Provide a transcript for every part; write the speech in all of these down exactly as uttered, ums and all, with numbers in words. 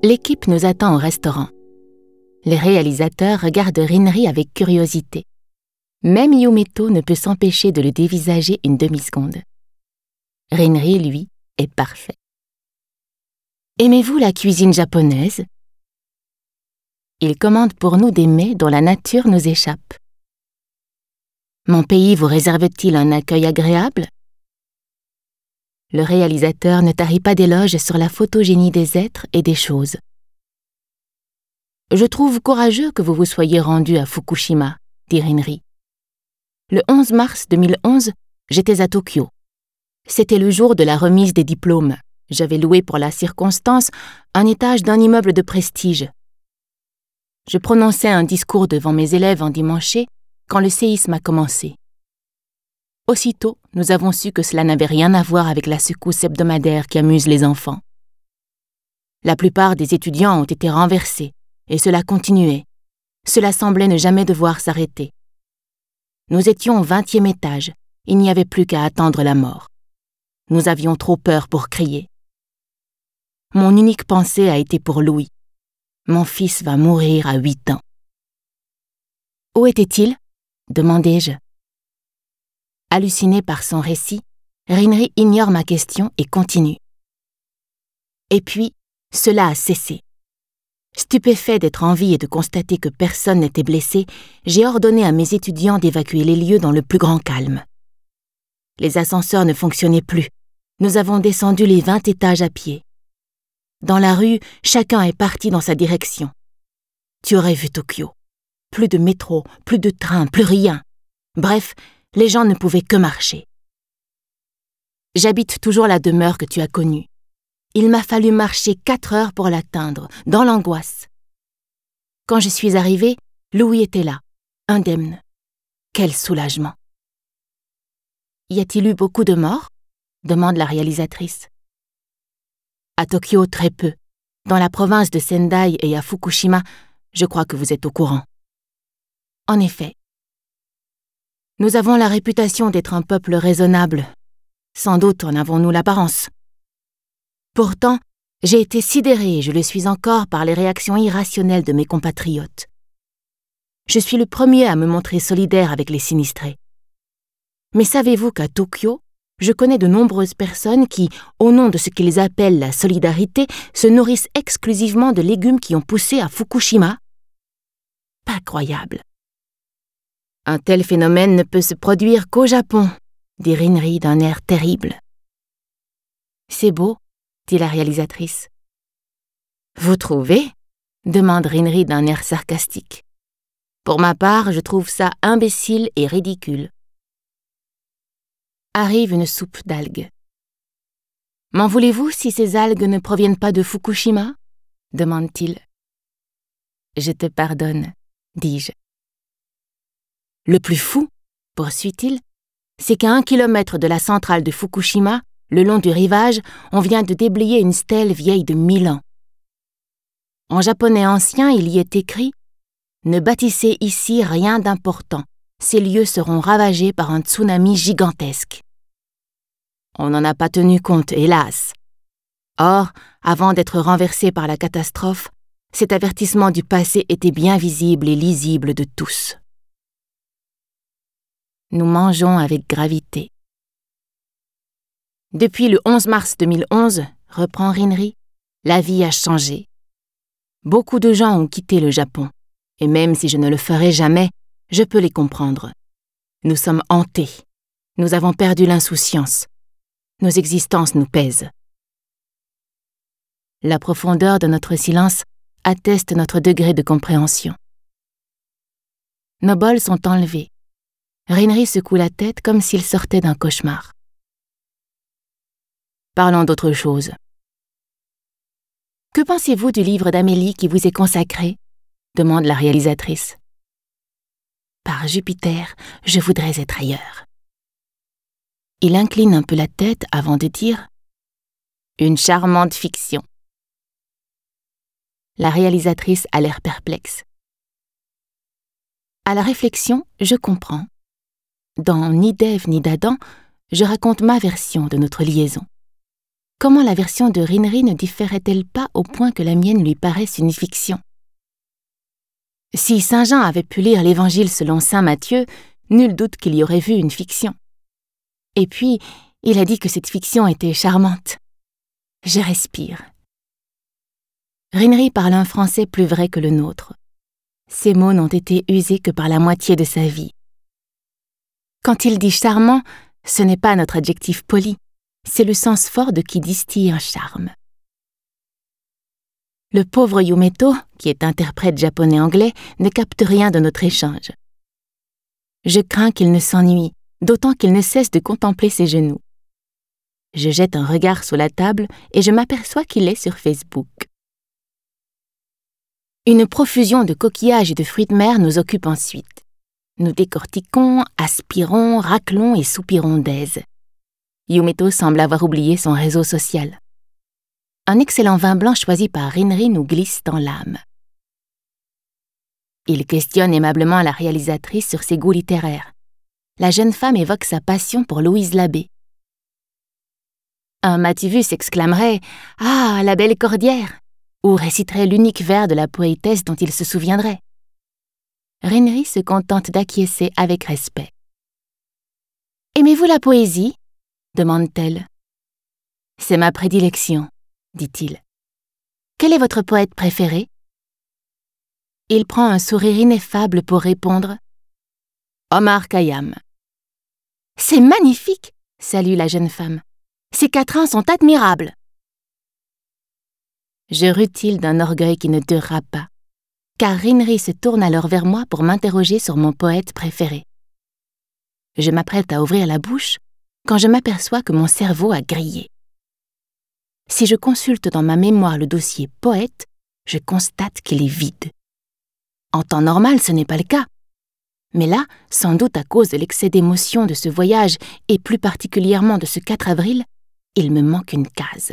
L'équipe nous attend au restaurant. Les réalisateurs regardent Rinri avec curiosité. Même Yumeto ne peut s'empêcher de le dévisager une demi-seconde. Rinri, lui, est parfait. Aimez-vous la cuisine japonaise? Il commande pour nous des mets dont la nature nous échappe. Mon pays vous réserve-t-il un accueil agréable? Le réalisateur ne tarit pas d'éloges sur la photogénie des êtres et des choses. Je trouve courageux que vous vous soyez rendu à Fukushima, dit Rinri. Le onze mars deux mille onze, j'étais à Tokyo. C'était le jour de la remise des diplômes. J'avais loué pour la circonstance un étage d'un immeuble de prestige. Je prononçais un discours devant mes élèves endimanchés quand le séisme a commencé. Aussitôt, nous avons su que cela n'avait rien à voir avec la secousse hebdomadaire qui amuse les enfants. La plupart des étudiants ont été renversés, et cela continuait. Cela semblait ne jamais devoir s'arrêter. Nous étions au vingtième étage, il n'y avait plus qu'à attendre la mort. Nous avions trop peur pour crier. Mon unique pensée a été pour Louis. Mon fils va mourir à huit ans. Où était-il? Demandai-je. Halluciné par son récit, Rinri ignore ma question et continue. Et puis, cela a cessé. Stupéfait d'être en vie et de constater que personne n'était blessé, j'ai ordonné à mes étudiants d'évacuer les lieux dans le plus grand calme. Les ascenseurs ne fonctionnaient plus. Nous avons descendu les vingt étages à pied. Dans la rue, chacun est parti dans sa direction. Tu aurais vu Tokyo. Plus de métro, plus de train, plus rien. Bref, les gens ne pouvaient que marcher. J'habite toujours la demeure que tu as connue. Il m'a fallu marcher quatre heures pour l'atteindre, dans l'angoisse. Quand je suis arrivée, Louis était là, indemne. Quel soulagement! Y a-t-il eu beaucoup de morts? Demande la réalisatrice. À Tokyo, très peu. Dans la province de Sendai et à Fukushima, je crois que vous êtes au courant. En effet. Nous avons la réputation d'être un peuple raisonnable. Sans doute en avons-nous l'apparence. Pourtant, j'ai été sidérée et je le suis encore par les réactions irrationnelles de mes compatriotes. Je suis le premier à me montrer solidaire avec les sinistrés. Mais savez-vous qu'à Tokyo, je connais de nombreuses personnes qui, au nom de ce qu'ils appellent la solidarité, se nourrissent exclusivement de légumes qui ont poussé à Fukushima? Pas croyable. Un tel phénomène ne peut se produire qu'au Japon, dit Rinri d'un air terrible. C'est beau, dit la réalisatrice. Vous trouvez? Demande Rinri d'un air sarcastique. Pour ma part, je trouve ça imbécile et ridicule. Arrive une soupe d'algues. M'en voulez-vous si ces algues ne proviennent pas de Fukushima? Demande-t-il. Je te pardonne, dis-je. Le plus fou, poursuit-il, c'est qu'à un kilomètre de la centrale de Fukushima, le long du rivage, on vient de déblayer une stèle vieille de mille ans. En japonais ancien, il y est écrit « Ne bâtissez ici rien d'important. Ces lieux seront ravagés par un tsunami gigantesque. » On n'en a pas tenu compte, hélas. Or, avant d'être renversé par la catastrophe, cet avertissement du passé était bien visible et lisible de tous. Nous mangeons avec gravité. Depuis le onze mars deux mille onze, reprend Rinri, la vie a changé. Beaucoup de gens ont quitté le Japon, et même si je ne le ferai jamais, je peux les comprendre. Nous sommes hantés. Nous avons perdu l'insouciance. Nos existences nous pèsent. La profondeur de notre silence atteste notre degré de compréhension. Nos bols sont enlevés. Rinri secoue la tête comme s'il sortait d'un cauchemar. Parlons d'autre chose. Que pensez-vous du livre d'Amélie qui vous est consacré? Demande la réalisatrice. Par Jupiter, je voudrais être ailleurs. Il incline un peu la tête avant de dire « Une charmante fiction ». La réalisatrice a l'air perplexe. À la réflexion, je comprends. Dans Ni d'Ève ni d'Adam, je raconte ma version de notre liaison. comment la version de Rinnery ne différait-elle pas au point que la mienne lui paraisse une fiction? Si saint Jean avait pu lire l'Évangile selon saint Matthieu, nul doute qu'il y aurait vu une fiction. Et puis, il a dit que cette fiction était charmante. Je respire. Rinnery parle un français plus vrai que le nôtre. Ses mots n'ont été usés que par la moitié de sa vie. Quand il dit charmant, ce n'est pas notre adjectif poli, c'est le sens fort de qui distille un charme. Le pauvre Yumeto, qui est interprète japonais-anglais, ne capte rien de notre échange. Je crains qu'il ne s'ennuie, d'autant qu'il ne cesse de contempler ses genoux. Je jette un regard sous la table et je m'aperçois qu'il est sur Facebook. Une profusion de coquillages et de fruits de mer nous occupe ensuite. Nous décortiquons, aspirons, raclons et soupirons d'aise. Yumeto semble avoir oublié son réseau social. Un excellent vin blanc choisi par Rinnery nous glisse dans l'âme. Il questionne aimablement la réalisatrice sur ses goûts littéraires. La jeune femme évoque sa passion pour Louise Labbé. Un Mativus exclamerait « Ah, la belle Cordière !» ou réciterait l'unique vers de la poétesse dont il se souviendrait. Rinnery se contente d'acquiescer avec respect. « Aimez-vous la poésie ?» demande-t-elle. « C'est ma prédilection, » dit-il. « Quel est votre poète préféré ?» Il prend un sourire ineffable pour répondre « Omar Khayyam. »« C'est magnifique !» salue la jeune femme. « Ces quatrains sont admirables !» Je rutile d'un orgueil qui ne durera pas, car Rinnery se tourne alors vers moi pour m'interroger sur mon poète préféré. Je m'apprête à ouvrir la bouche quand je m'aperçois que mon cerveau a grillé. Si je consulte dans ma mémoire le dossier poète, je constate qu'il est vide. En temps normal, ce n'est pas le cas. Mais là, sans doute à cause de l'excès d'émotion de ce voyage et plus particulièrement de ce quatre avril, il me manque une case.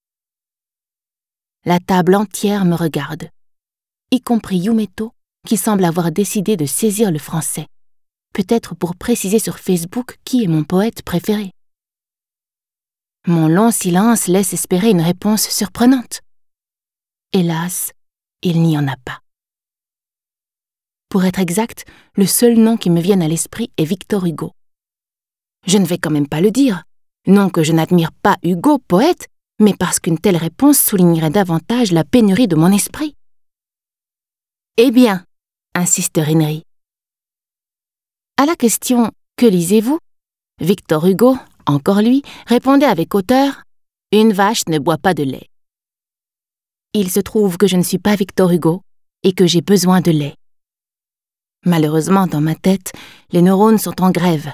La table entière me regarde, y compris Yumeto, qui semble avoir décidé de saisir le français, peut-être pour préciser sur Facebook qui est mon poète préféré. Mon long silence laisse espérer une réponse surprenante. Hélas, il n'y en a pas. Pour être exact, le seul nom qui me vienne à l'esprit est Victor Hugo. Je ne vais quand même pas le dire, non que je n'admire pas Hugo, poète, mais parce qu'une telle réponse soulignerait davantage la pénurie de mon esprit. « Eh bien » insiste Rinnery. À la question « Que lisez-vous » Victor Hugo, encore lui, répondait avec hauteur « Une vache ne boit pas de lait. » Il se trouve que je ne suis pas Victor Hugo et que j'ai besoin de lait. Malheureusement, dans ma tête, les neurones sont en grève.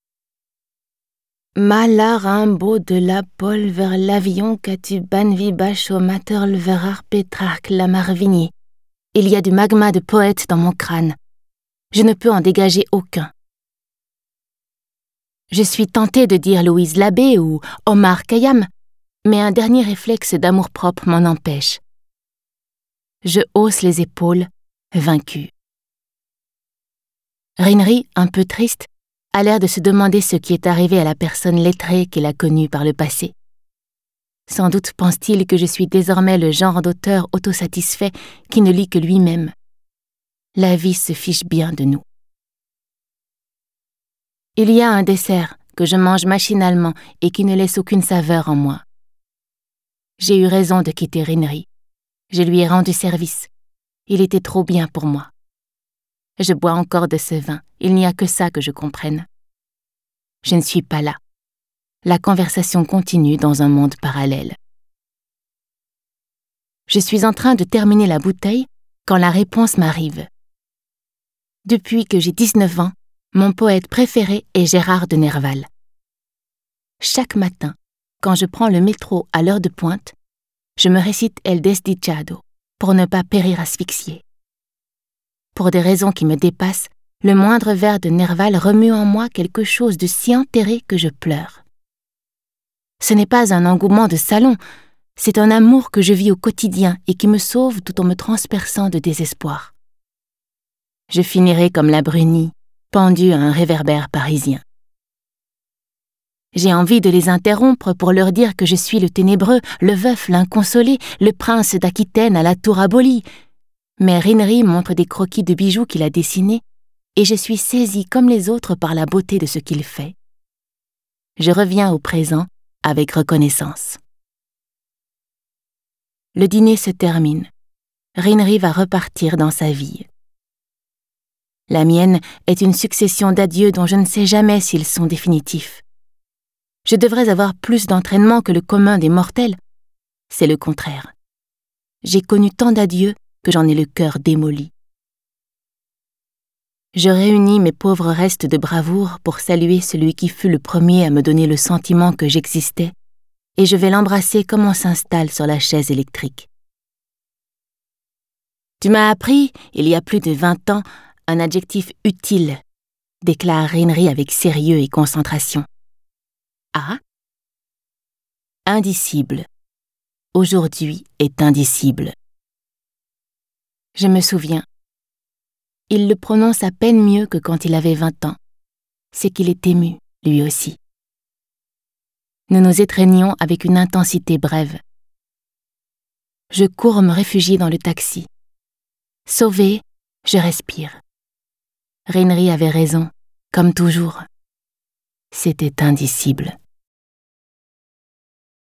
Malarimbo de la pole vers l'avion qu'atu banvi bacho materl verar petrarque la marvigny. Il y a du magma de poète dans mon crâne. Je ne peux en dégager aucun. Je suis tentée de dire Louise Labbé ou Omar Khayyam, mais un dernier réflexe d'amour-propre m'en empêche. Je hausse les épaules, vaincue. Rinnery, un peu triste, a l'air de se demander ce qui est arrivé à la personne lettrée qu'il a connue par le passé. Sans doute pense-t-il que je suis désormais le genre d'auteur autosatisfait qui ne lit que lui-même. La vie se fiche bien de nous. Il y a un dessert que je mange machinalement et qui ne laisse aucune saveur en moi. J'ai eu raison de quitter Rinnery. Je lui ai rendu service. Il était trop bien pour moi. Je bois encore de ce vin. Il n'y a que ça que je comprenne. Je ne suis pas là. La conversation continue dans un monde parallèle. Je suis en train de terminer la bouteille quand la réponse m'arrive. Depuis que j'ai dix-neuf ans, mon poète préféré est Gérard de Nerval. Chaque matin, quand je prends le métro à l'heure de pointe, je me récite El Desdichado pour ne pas périr asphyxié. Pour des raisons qui me dépassent, le moindre vers de Nerval remue en moi quelque chose de si enterré que je pleure. Ce n'est pas un engouement de salon, c'est un amour que je vis au quotidien et qui me sauve tout en me transperçant de désespoir. Je finirai comme la Brunie, pendue à un réverbère parisien. J'ai envie de les interrompre pour leur dire que je suis le ténébreux, le veuf, l'inconsolé, le prince d'Aquitaine à la tour abolie. Mais Rinnery montre des croquis de bijoux qu'il a dessinés, et je suis saisie comme les autres par la beauté de ce qu'il fait. Je reviens au présent avec reconnaissance. Le dîner se termine. Rinnery va repartir dans sa vie. La mienne est une succession d'adieux dont je ne sais jamais s'ils sont définitifs. Je devrais avoir plus d'entraînement que le commun des mortels. C'est le contraire. J'ai connu tant d'adieux que j'en ai le cœur démoli. Je réunis mes pauvres restes de bravoure pour saluer celui qui fut le premier à me donner le sentiment que j'existais, et je vais l'embrasser comme on s'installe sur la chaise électrique. « Tu m'as appris, il y a plus de vingt ans, un adjectif utile, » déclare Rinnery avec sérieux et concentration. « Ah » ? Indicible. Aujourd'hui est indicible. Je me souviens. Il le prononce à peine mieux que quand il avait vingt ans. C'est qu'il est ému, lui aussi. Nous nous étreignons avec une intensité brève. Je cours me réfugier dans le taxi. Sauvé, je respire. Rinnery avait raison, comme toujours. C'était indicible.